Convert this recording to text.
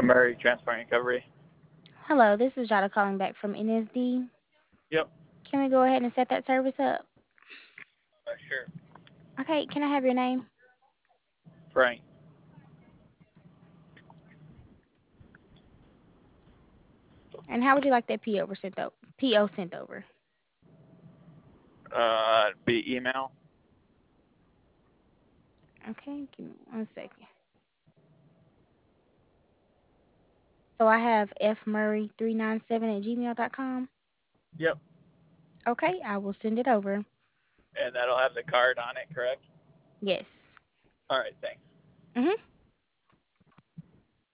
Murray Transport and Recovery. Hello, this is Jada calling back from NSD. Yep. Can we go ahead and set that service up? Sure. Okay, can I have your name? Frank. And how would you like that PO sent over? Be email. Okay, give me 1 second. So I have fmurray397 at gmail.com. Yep. Okay, I will send it over. And that'll have the card on it, correct? Yes. All right. Thanks. Mhm.